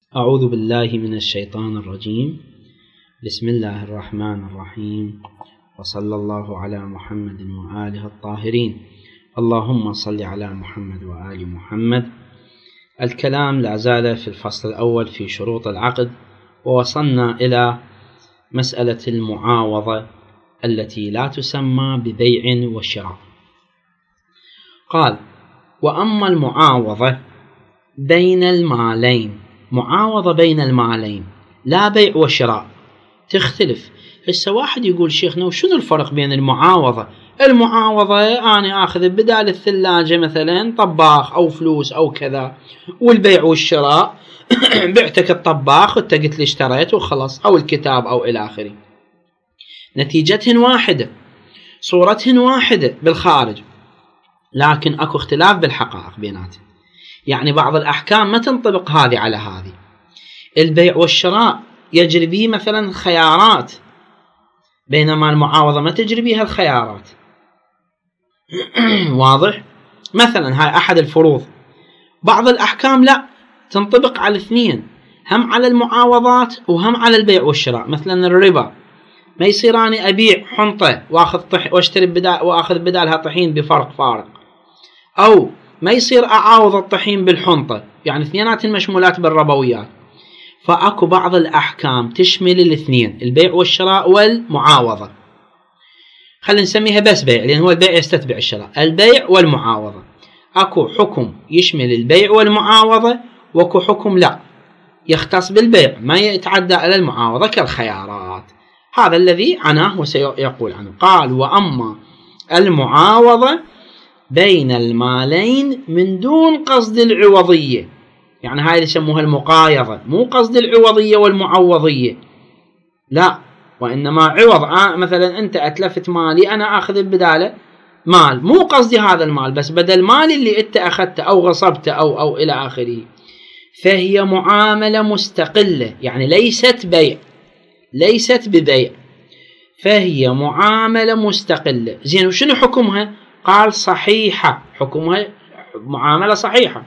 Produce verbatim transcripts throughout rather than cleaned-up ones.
أعوذ بالله من الشيطان الرجيم. بسم الله الرحمن الرحيم، وصلى الله على محمد وآله الطاهرين. اللهم صل على محمد وآل محمد. الكلام لا زال في الفصل الأول في شروط العقد، ووصلنا إلى مسألة المعاوضة التي لا تسمى ببيع وشراء. قال: وأما المعاوضة بين المالين، معاوضة بين المالين لا بيع وشراء، تختلف. هسه واحد يقول: شيخنا وشنو الفرق بين المعاوضة؟ المعاوضة أنا آخذ بدال الثلاجة مثلا طباخ أو فلوس أو كذا، والبيع والشراء بعتك الطباخ وانت قلت لي اشتريت وخلص، أو الكتاب أو إلى آخره. نتيجتهن واحدة، صورتهن واحدة بالخارج، لكن أكو اختلاف بالحقائق بيناتهم. يعني بعض الأحكام ما تنطبق هذه على هذه. البيع والشراء يجري به مثلا خيارات، بينما المعاوضة ما تجري بها الخيارات. واضح؟ مثلا هاي أحد الفروض. بعض الأحكام لا تنطبق على الاثنين، هم على المعاوضات وهم على البيع والشراء. مثلا الربا، ما يصير أنا أبيع حنطة وأخذ طح واشتري بدال وأخذ بدالها طحين بفرق فارق، أو ما يصير أعاوض الطحين بالحنطة، يعني اثنينات مشمولات بالربويات. فأكو بعض الأحكام تشمل الاثنين، البيع والشراء والمعاوضة. خلينا نسميها بس بيع، لأن هو البيع يستتبع الشراء. البيع والمعاوضة، أكو حكم يشمل البيع والمعاوضة، وأكو حكم لا يختص بالبيع ما يتعدى على المعاوضة كالخيارات. هذا الذي عناه وسيقول عنه. قال: وأما المعاوضة بين المالين من دون قصد العوضية، يعني هاي يسموها المقايضة، مو قصد العوضية والمعوضية، لا، وإنما عوض. آه مثلا أنت أتلفت مالي، أنا أخذ بداله مال، مو قصدي هذا المال، بس بدل مالي اللي أنت أخذته أو غصبته أو أو إلى آخره. فهي معاملة مستقلة، يعني ليست بيع، ليست ببيع، فهي معاملة مستقلة. زين، وشنو حكمها؟ قال: صحيحة، حكمها معاملة صحيحة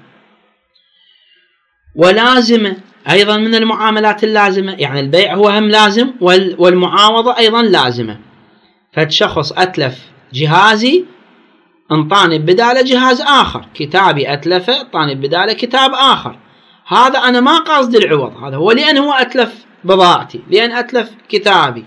ولازمة أيضا من المعاملات اللازمة. يعني البيع هو هم لازم، والمعاوضة أيضا لازمة. فالشخص أتلف جهازي، انطاني بداله جهاز آخر، كتابي أتلفه انطاني بداله كتاب آخر. هذا أنا ما قصد العوض، هذا هو لأن هو أتلف بضاعتي، لأن أتلف كتابي.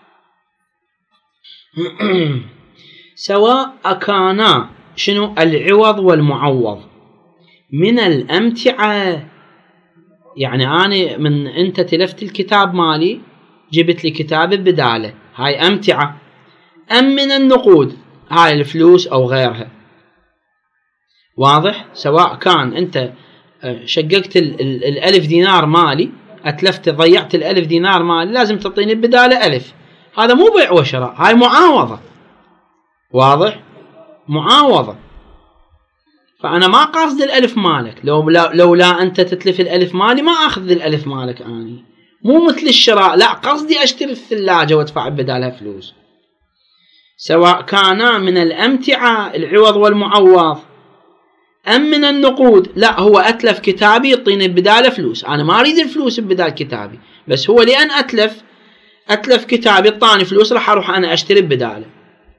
سواء كانا شنو العوض والمعوض من الأمتعة، يعني أنا من أنت تلفت الكتاب مالي جبت لي كتاب بداله، هاي أمتعة. أم من النقود، هاي الفلوس أو غيرها. واضح؟ سواء كان أنت شققت الألف دينار مالي، أتلفت ضيعت الألف دينار مالي، لازم تعطيني بداله ألف، هذا مو بيع وشراء، هاي معاوضة. واضح؟ معاوضة. فأنا ما قصد الألف مالك، لو لا, لو لا أنت تتلف الألف مالي ما أخذ الألف مالك أني، مو مثل الشراء، لا، قصدي أشتري الثلاجة وادفع بدالها فلوس. سواء كانا من الأمتعة العوض والمعوض أم من النقود، لا، هو أتلف كتابي يعطيني بداله فلوس، أنا ما أريد الفلوس بدال كتابي، بس هو لأن أتلف أتلف كتابي يعطاني فلوس، راح أروح أنا أشتري بداله.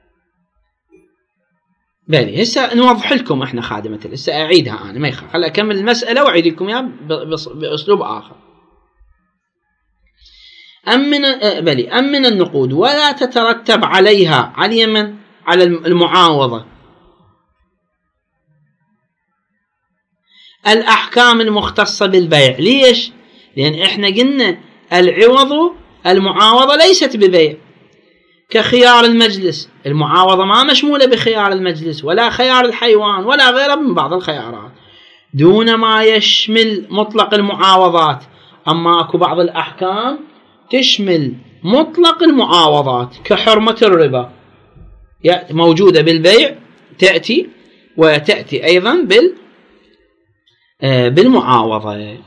بلي هسه نوضح لكم احنا خادمة، هسه اعيدها انا ما يخالف، خلي اكمل المسألة واعيد لكم اياها باسلوب اخر. ام من بلي ام من النقود ولا تترتب عليها على من على المعاوضة الاحكام المختصة بالبيع. ليش؟ لان احنا قلنا العوض المعاوضة ليست ببيع، كخيار المجلس. المعاوضة ما مشمولة بخيار المجلس ولا خيار الحيوان ولا غيرها من بعض الخيارات، دون ما يشمل مطلق المعاوضات. أما أكو بعض الأحكام تشمل مطلق المعاوضات، كحرمة الربا موجودة بالبيع تأتي، وتأتي أيضا بال بالمعاوضة.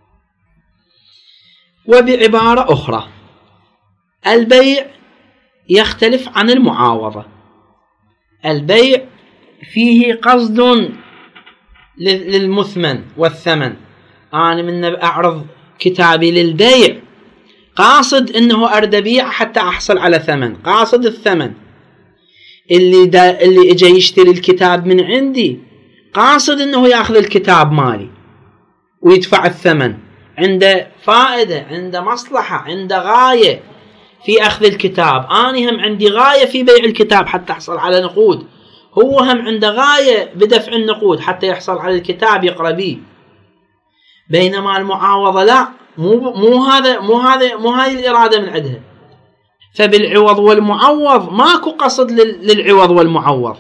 وبعبارة أخرى، البيع يختلف عن المعاوضة. البيع فيه قصد للمثمن والثمن، أنا من أعرض كتابي للبيع قاصد انه ارد ابيع حتى احصل على ثمن، قاصد الثمن. اللي دا اللي اجى يشتري الكتاب من عندي قاصد انه ياخذ الكتاب مالي ويدفع الثمن، عنده فائدة، عنده مصلحة، عنده غاية في اخذ الكتاب. اني هم عندي غاية في بيع الكتاب حتى احصل على نقود، هو هم عنده غاية بدفع النقود حتى يحصل على الكتاب يقرأ به. بينما المعاوضة لا، مو مو هذا مو هذا مو هذه الإرادة من عندها. فبالعوض والمعوض ماكو قصد للعوض والمعوض.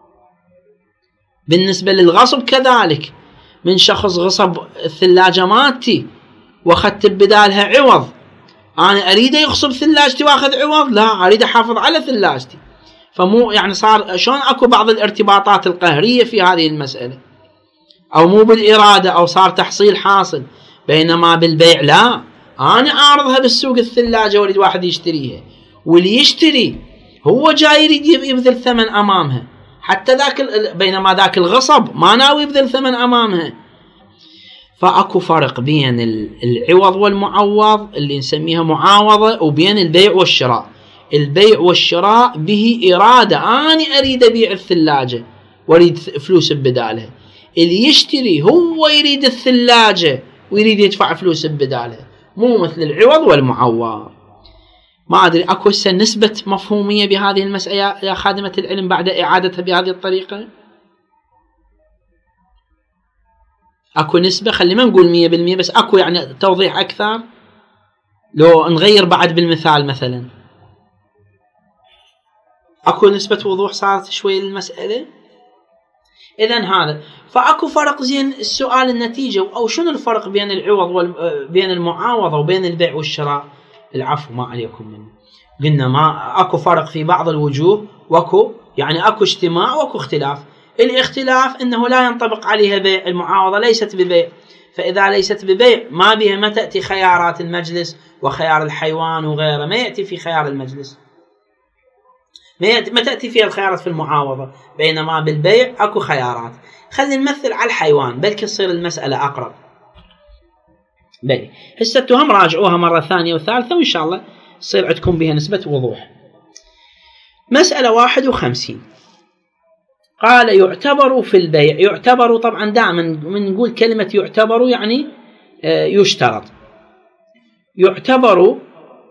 بالنسبة للغصب كذلك، من شخص غصب الثلاجة مالتي واخذت بدالها عوض، انا اريد يغصب ثلاجتي واخذ عوض؟ لا، اريد احافظ على ثلاجتي. فمو يعني صار شلون اكو بعض الارتباطات القهرية في هذه المسألة، او مو بالإرادة، او صار تحصيل حاصل. بينما بالبيع لا، انا اعرضها بالسوق الثلاجة واريد واحد يشتريها، واللي يشتري هو جاي يريد يبذل ثمن امامها، حتى ذاك بينما ذاك الغصب ما ناوي يبذل ثمن امامها. فاكو فرق بين العوض والمعوض اللي نسميها معاوضة، وبين البيع والشراء. البيع والشراء به إرادة، أنا أريد أبيع الثلاجة وأريد فلوس بدالها. اللي يشتري هو يريد الثلاجة ويريد يدفع فلوس بدالها، مو مثل العوض والمعوض. ما أدري أكو هسه نسبة مفهومية بهذه المسألة يا خادمة العلم بعد إعادتها بهذه الطريقة؟ أكو نسبة، خلي ما نقول مية بالمية، بس أكو يعني توضيح أكثر لو نغير بعد بالمثال مثلا. أكو نسبة وضوح صارت شوي للمسألة؟ إذن هذا فأكو فرق. زين السؤال النتيجة، أو شنو الفرق بين العوض وال... بين المعاوضة وبين البيع والشراء؟ العفو ما عليكم منه. قلنا ما أكو فرق في بعض الوجوه، وأكو يعني أكو اجتماع وأكو اختلاف. الاختلاف إنه لا ينطبق عليها بيع، المعاوضة ليست ببيع، فإذا ليست ببيع ما بها ما تأتي خيارات المجلس وخيار الحيوان وغيره، ما يأتي في خيار المجلس، ما تأتي فيها الخيارات في المعاوضة. بينما بالبيع أكو خيارات. خلينا نمثل على الحيوان بلكي تصير المسألة أقرب. بلي هسه هم راجعوها مرة ثانية وثالثة، وإن شاء الله تصير عندكم بها نسبة وضوح. مسألة واحد وخمسين قال يعتبر في البيع. يعتبر طبعا دائما من نقول كلمة يعتبر يعني يشترط. يعتبر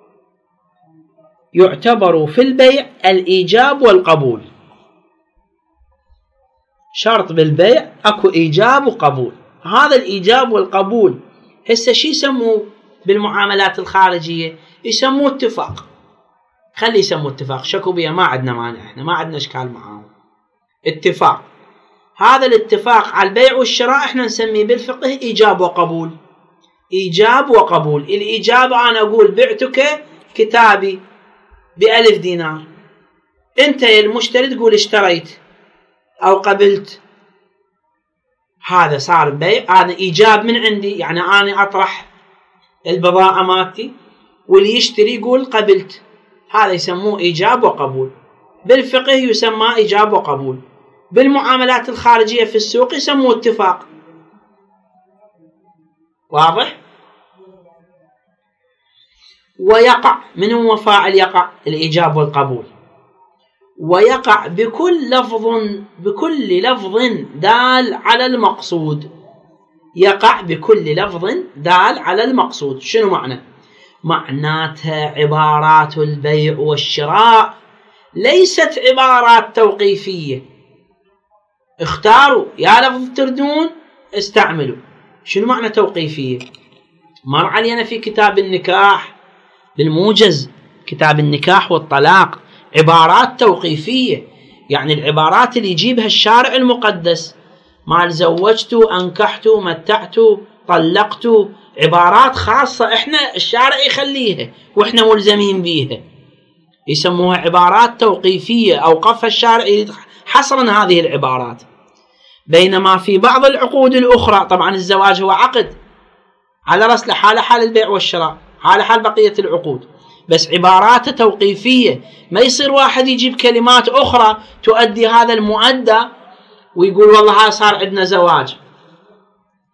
يعتبر في البيع الإيجاب والقبول. شرط بالبيع أكو إيجاب وقبول. هذا الإيجاب والقبول هسه شي يسموه بالمعاملات الخارجية؟ يسموه اتفاق. خلي يسموه اتفاق، شكو بيها ما عندنا مانع، احنا ما عندنا اشكال معاه. اتفاق. هذا الاتفاق على البيع والشراء احنا نسميه بالفقه إيجاب وقبول. إيجاب وقبول. الإيجاب أنا أقول بعتك كتابي بألف دينار، أنت يا المشتري تقول اشتريت أو قبلت، هذا صار بيع. أنا إيجاب من عندي، يعني أنا أطرح البضاعة مالتي واللي يشتري يقول قبلت، هذا يسموه إيجاب وقبول. بالفقه يسمى إيجاب وقبول. بالمعاملات الخارجية في السوق يسموه اتفاق. واضح؟ ويقع، من هو فاعل يقع؟ الإيجاب والقبول. ويقع بكل لفظ بكل لفظ دال على المقصود. يقع بكل لفظ دال على المقصود. شنو معنى؟ معناتها عبارات البيع والشراء ليست عبارات توقيفية. اختاروا يا لفظ تردون استعملوا. شنو معنى توقيفية؟ مر علينا في كتاب النكاح بالموجز، كتاب النكاح والطلاق، عبارات توقيفية، يعني العبارات اللي يجيبها الشارع المقدس، مال زوجت، أنكحت، متعت، طلقت، عبارات خاصة احنا الشارع يخليها واحنا ملزمين بيها، يسموها عبارات توقيفية، أوقفها الشارع حصرا هذه العبارات. بينما في بعض العقود الأخرى، طبعا الزواج هو عقد على رأس حال حال البيع والشراء، حال حال بقية العقود، بس عباراته توقيفية. ما يصير واحد يجيب كلمات أخرى تؤدي هذا المؤدى ويقول والله هذا صار عندنا زواج.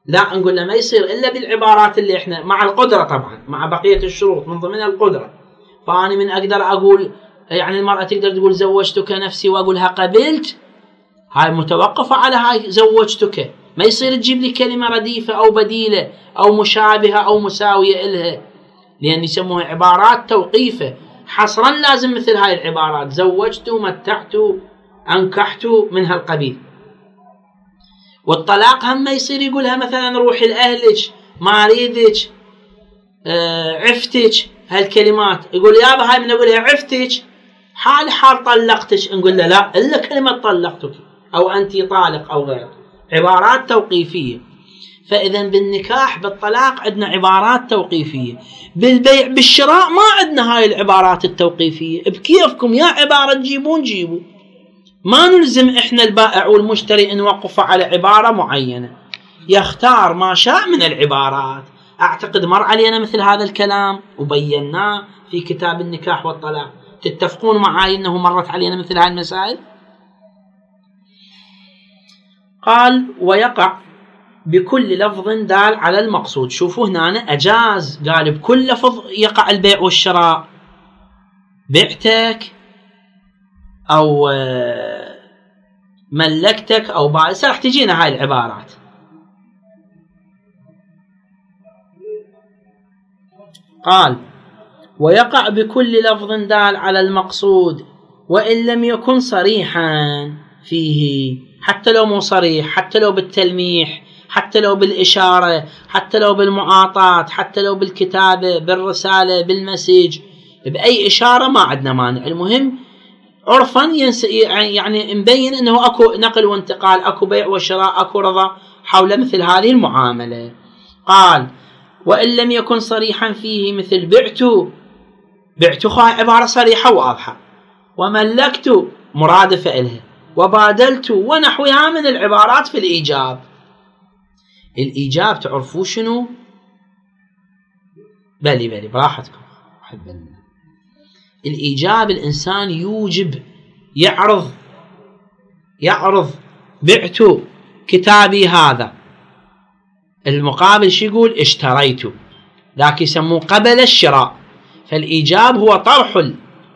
لا، نقول له ما يصير إلا بالعبارات اللي إحنا مع القدرة طبعا، مع بقية الشروط من ضمن القدرة. فأنا من أقدر أقول يعني المرأة تقدر تقول زوجتك نفسي وأقولها قبلت، هاي متوقفة على هاي زوجتك، ما يصير تجيب لي كلمة رديفة أو بديلة أو مشابهة أو مساوية إلها، لأن يسموها عبارات توقيفة. حصرا لازم مثل هاي العبارات، زوجت، متعت، أنكحت، من هالقبيل. والطلاق هم ما يصير يقولها مثلا روحي لأهلك، ما أريدك، آه، عفتك، هالكلمات. يقول يابا هاي من أقولها عفتك حال حال طلقتك، نقول له لا إلا كلمة طلقتك أو أنت طالق أو غير، عبارات توقيفية. فإذا بالنكاح بالطلاق عندنا عبارات توقيفية، بالبيع بالشراء ما عندنا هاي العبارات التوقيفية، بكيفكم يا عبارة تجيبون جيبوا، ما نلزم إحنا البائع والمشتري أن نوقفه على عبارة معينة، يختار ما شاء من العبارات. أعتقد مر علينا مثل هذا الكلام وبيناه في كتاب النكاح والطلاق، تتفقون معي أنه مرت علينا مثل هذه المسائل؟ قال ويقع بكل لفظ دال على المقصود. شوفوا هنا أنا أجاز، قال بكل لفظ يقع البيع والشراء، بعتك أو ملكتك أو باع، راح تجينا هاي العبارات. قال ويقع بكل لفظ دال على المقصود وإن لم يكن صريحا فيه، حتى لو مو صريح، حتى لو بالتلميح، حتى لو بالإشارة، حتى لو بالمعاطاة، حتى لو بالكتابة، بالرسالة، بالمسج، بأي إشارة ما عندنا مانع. المهم عرفا يعني مبين أنه أكو نقل وانتقال، أكو بيع وشراء، أكو رضا حول مثل هذه المعاملة. قال وإن لم يكن صريحا فيه، مثل بعت، بعت خاء عبارة صريحة واضحة، وملكت مرادفة إلها، وبادلت ونحوها من العبارات في الإيجاب. الإيجاب تعرفوا شنو؟ بلي بلي براحتكم. الإيجاب الإنسان يوجب، يعرض يعرض بعت كتابي هذا، المقابل شو يقول؟ اشتريت، ذاك يسموه قبل الشراء. فالإيجاب هو طرح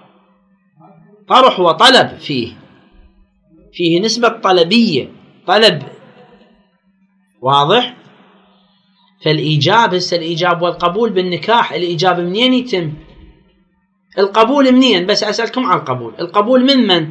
طرح وطلب، فيه فيه نسبة طلبية، طلب، واضح؟ فالإيجاب هسه الإيجاب والقبول بالنكاح، الإيجاب منين يتم؟ القبول منين؟ بس أسألكم عن القبول. القبول من من؟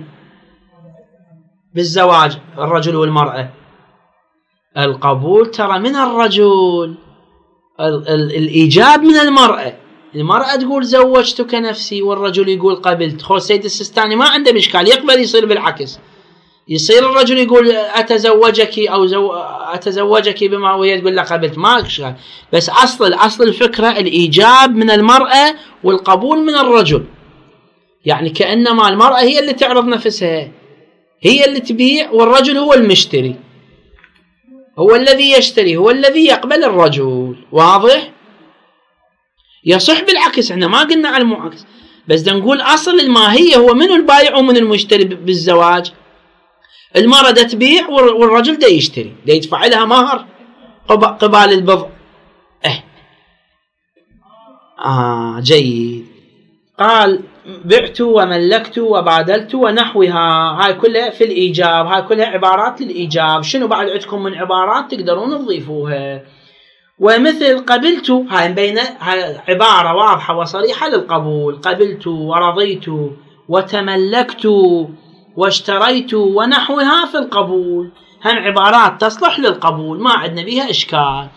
بالزواج الرجل والمرأة. القبول ترى من الرجل، ال ال الإيجاب من المرأة. المرأة تقول زوجتك نفسي والرجل يقول قبلت. خو السيد السيستاني ما عنده مشكال، يقبل يصير بالعكس، يصير الرجل يقول أتزوجك أو زو... أتزوجك بما وهي تقول له قبلت، ما إشكال. بس أصل أصل الفكرة الإيجاب من المرأة والقبول من الرجل، يعني كأنما المرأة هي اللي تعرض نفسها، هي اللي تبيع، والرجل هو المشتري، هو الذي يشتري، هو الذي يقبل الرجل. واضح؟ يصح بالعكس، احنا ما قلنا على المعاكس، بس دا نقول أصل الماهية هو من البايع ومن المشتري بالزواج. المرأة دا تبيع والرجل دا يشتري، دا يدفع لها مهر قبال البضع. اه آه جيد. قال بعت وملكت وبادلت ونحوها، هاي كلها في الإيجاب، هاي كلها عبارات للإيجاب. شنو بعد عندكم من عبارات تقدرون تضيفوها؟ ومثل قبلت، هاي مبينة، هاي عبارة واضحة وصريحة للقبول، قبلت ورضيت وتملكت واشتريت ونحوها في القبول، هم عبارات تصلح للقبول، ما عندنا بيها إشكال.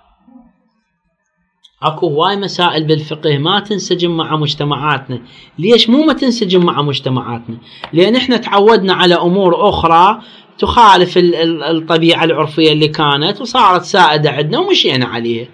اكو هواي مسائل بالفقه ما تنسجم مع مجتمعاتنا. ليش مو ما تنسجم مع مجتمعاتنا؟ لان احنا تعودنا على امور اخرى تخالف الطبيعة العرفية اللي كانت وصارت سائدة عندنا ومشينا عليها.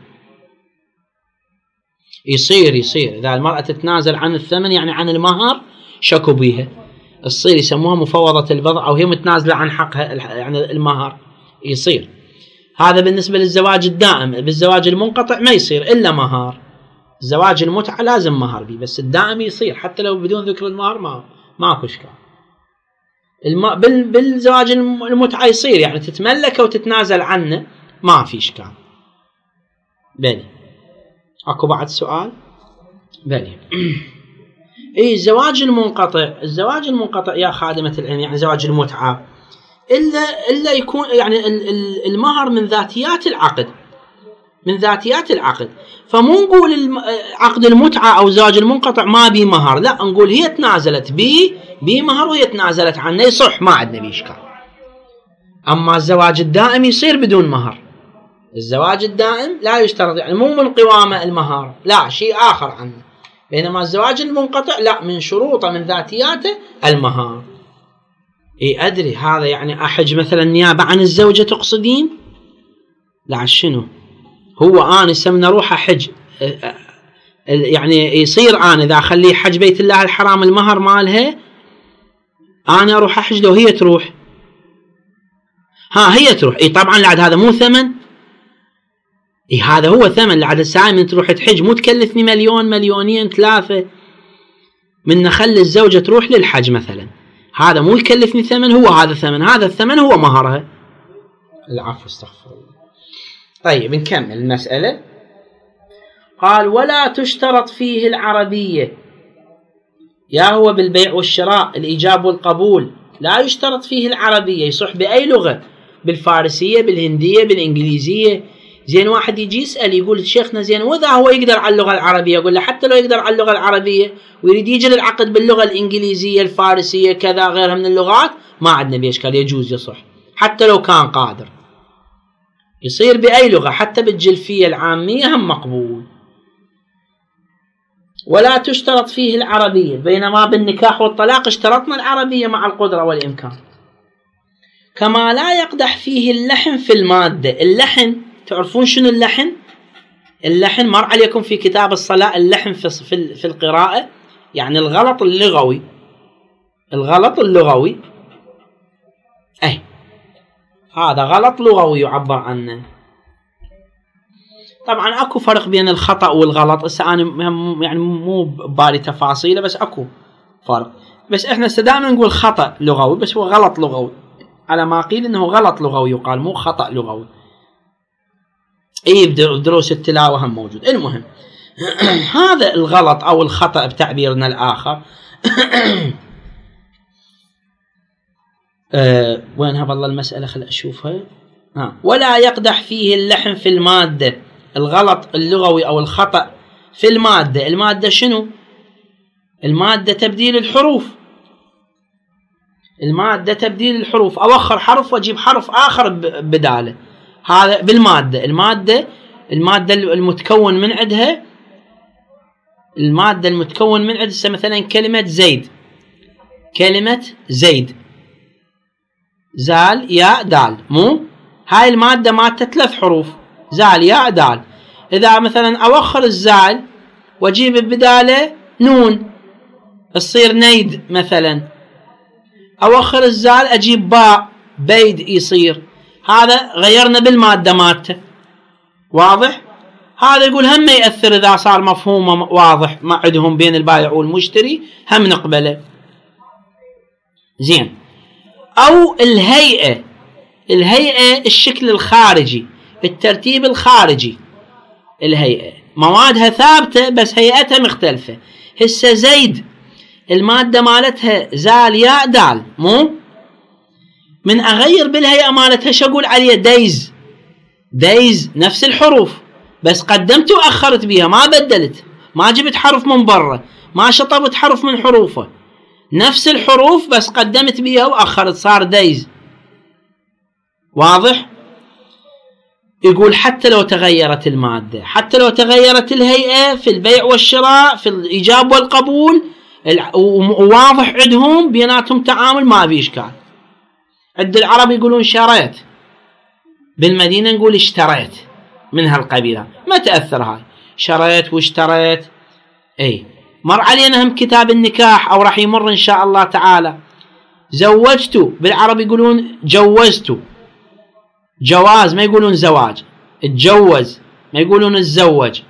يصير يصير اذا المرأة تتنازل عن الثمن يعني عن المهر شكوا بيها، تصير يسموها مفوضة البضع، او هي متنازلة عن حقها يعني المهر، يصير. هذا بالنسبة للزواج الدائم. بالزواج المنقطع ما يصير إلا مهار. الزواج المتعة لازم مهر بيه، بس الدائم يصير حتى لو بدون ذكر المهر، ما ماكو إشكال. الم... بال... بالزواج المتعة يصير يعني تتملك وتتنازل عنه ما في إشكال. بلي أكو بعد سؤال؟ بلي إيه الزواج المنقطع، الزواج المنقطع يا خادمة العلم يعني زواج المتعة إلا إلا يكون يعني المهر من ذاتيات العقد، من ذاتيات العقد. فمو نقول عقد المتعة أو زواج المنقطع ما بي مهر، لا نقول هي تنازلت بي بي مهر وهي تنازلت عنه، يصح ما عندنا بي إشكال. أما الزواج الدائم يصير بدون مهر. الزواج الدائم لا يشترط يعني مو من قوامه المهر، لا شيء آخر عنه. بينما الزواج المنقطع لا، من شروطه من ذاتياته المهر. إيه أدري هذا يعني أحج مثلا نيابة عن الزوجة تقصدين؟ لا شنو هو أنا سمنا روح أحج يعني يصير أنا إذا أخليه حج بيت الله الحرام المهر مالها أنا أروح أحج لو هي تروح؟ ها هي تروح إيه طبعا لعد هذا مو ثمن. إيه هذا هو ثمن لعد الساعة من تروح تحج مو تكلفني مليون مليونين ثلاثة، من نخلي الزوجة تروح للحج مثلا هذا مو يكلفني ثمن، هو هذا ثمن، هذا الثمن هو مهرها. العفو استغفر الله. طيب نكمل المسألة. قال ولا تشترط فيه العربية، يا هو بالبيع والشراء الإيجاب والقبول لا يشترط فيه العربية، يصح بأي لغة، بالفارسية بالهندية بالإنجليزية. زين واحد يجي يسأل يقول شيخنا زين وإذا هو يقدر على اللغة العربية؟ يقول له حتى لو يقدر على اللغة العربية ويريد يجري العقد باللغة الإنجليزية الفارسية كذا غيرها من اللغات ما عندنا بإشكال، يجوز يصح حتى لو كان قادر، يصير بأي لغة حتى بالجلفية العامية هم مقبول. ولا تشترط فيه العربية، بينما بالنكاح والطلاق اشترطنا العربية مع القدرة والإمكان. كما لا يقدح فيه اللحن في المادة. اللحن تعرفون شنو اللحن؟ اللحن مر عليكم في كتاب الصلاة، اللحن في في القراءة يعني الغلط اللغوي، الغلط اللغوي أي هذا غلط لغوي يعبر عنه. طبعا اكو فرق بين الخطأ والغلط، هسه انا يعني مو ببالي تفاصيله بس اكو فرق، بس احنا دائما نقول خطأ لغوي بس هو غلط لغوي، على ما قيل انه غلط لغوي يقال مو خطأ لغوي. اي بدروس التلاوة هم موجود. المهم هذا الغلط او الخطأ بتعبيرنا الاخر أه وينها والله المسألة خل اشوفها. ها ولا يقدح فيه اللحن في المادة، الغلط اللغوي او الخطأ في المادة. المادة شنو؟ المادة تبديل الحروف، المادة تبديل الحروف، اوخر حرف واجيب حرف اخر بداله، هذا بالمادة. المادة المادة المتكون من عندها، المادة المتكون من عندها مثلا كلمة زيد، كلمة زيد زال ياء دال، مو هاي المادة مادة ثلاث حروف زال ياء دال. إذا مثلا أوخر الزال وأجيب بداله نون تصير نيد مثلا، أوخر الزال أجيب باء بيد يصير، هذا غيرنا بالمادة مادته. واضح؟ هذا يقول هم ما يأثر إذا صار مفهومه واضح ما عندهم بين البائع والمشتري هم نقبله. زين. أو الهيئة، الهيئة الشكل الخارجي، الترتيب الخارجي، الهيئة موادها ثابتة بس هيئتها مختلفة. هسه زيد المادة مالتها زال ياء دال، مو من أغير بالهيئة مالتها شو أقول عليه؟ دايز، دايز نفس الحروف بس قدمت وأخرت بيها، ما بدلت، ما جبت حرف من برا، ما شطبت حرف من حروفه، نفس الحروف بس قدمت بيها وأخرت صار دايز. واضح؟ يقول حتى لو تغيرت المادة، حتى لو تغيرت الهيئة في البيع والشراء في الإيجاب والقبول، وواضح عندهم بيناتهم تعامل ما في إشكال. عند العرب يقولون شريت، بالمدينة نقول اشتريت، من هالقبيلة ما تأثر هاي شريت واشتريت. اي مر علينا هم كتاب النكاح او راح يمر ان شاء الله تعالى. زوجت بالعرب يقولون جوزت، جواز ما يقولون زواج، اتجوز ما يقولون الزوج.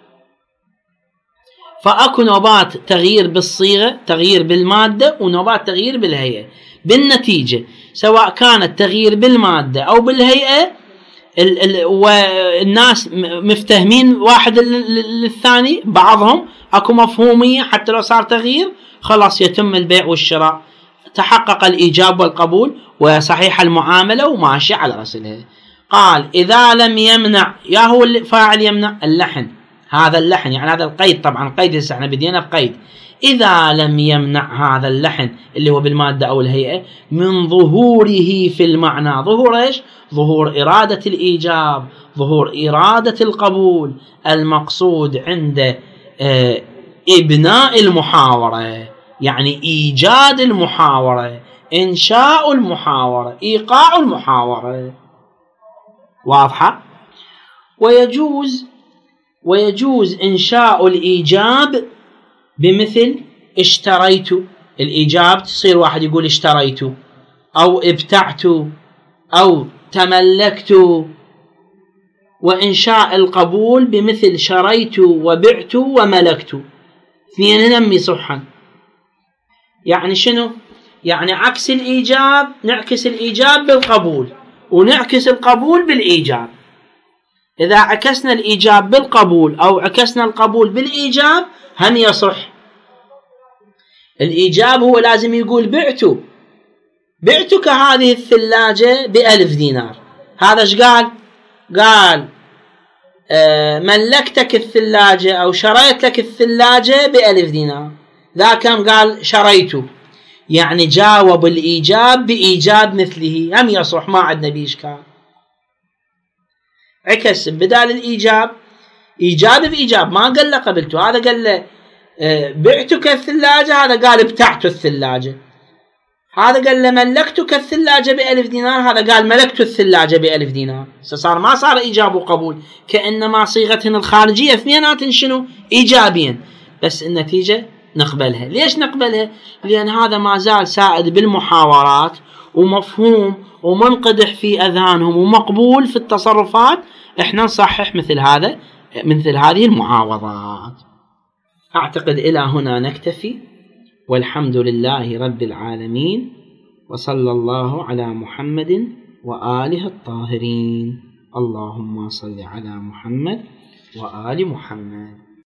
فأكو نوبات تغيير بالصيغة، تغيير بالمادة، ونوبات تغيير بالهيئة. بالنتيجة سواء كانت تغيير بالمادة أو بالهيئة ال ال والناس مفتهمين واحد للثاني، بعضهم اكو مفهومية حتى لو صار تغيير خلاص يتم البيع والشراء، تحقق الإيجاب والقبول وصحيح المعاملة وماشي على رسلها. قال إذا لم يمنع، يا هو الفاعل يمنع اللحن، هذا اللحن يعني هذا القيد، طبعا قيد هسه احنا بدينا بقيد. إذا لم يمنع هذا اللحن اللي هو بالمادة أو الهيئة من ظهوره في المعنى، ظهور إيش؟ ظهور إرادة الإيجاب، ظهور إرادة القبول، المقصود عند اه إبناء المحاورة، يعني إيجاد المحاورة، إنشاء المحاورة، إيقاع المحاورة. واضحة؟ ويجوز ويجوز إنشاء الإيجاب بمثل اشتريت. الإيجاب تصير واحد يقول اشتريت أو ابتعت أو تملكت. وإنشاء القبول بمثل شريت وبعت وملكت، اثنين ننمي صحا. يعني شنو؟ يعني عكس الإيجاب، نعكس الإيجاب بالقبول ونعكس القبول بالإيجاب. إذا عكسنا الإيجاب بالقبول أو عكسنا القبول بالإيجاب هم يصح. الإيجاب هو لازم يقول بعت بعتك هذه الثلاجة بألف دينار، هذا ايش قال؟ قال آه ملكتك الثلاجة أو شريت لك الثلاجة بألف دينار. ذا كم قال شريته، يعني جاوب الإيجاب بإيجاب مثله، هم يصح، ما عندنا بإشكال. عكس بدال الإيجاب إيجاب بإيجاب، ما قال له قبلته، هذا قال له بعتك الثلاجة، هذا قال ابتعت الثلاجة. هذا قال له ملكتك الثلاجة بألف دينار، هذا قال ملكت الثلاجة بألف دينار. صار ما صار إيجاب وقبول، كأنما صيغتهن الخارجية اثنينات شنو؟ إيجابيا، بس النتيجة نقبلها. ليش نقبلها؟ لأن هذا ما زال سائد بالمحاورات ومفهوم ومنقدح في أذهانهم ومقبول في التصرفات. احنا نصحح مثل هذا مثل هذه المعاوضات. أعتقد إلى هنا نكتفي، والحمد لله رب العالمين، وصلى الله على محمد وآله الطاهرين. اللهم صل على محمد وآل محمد.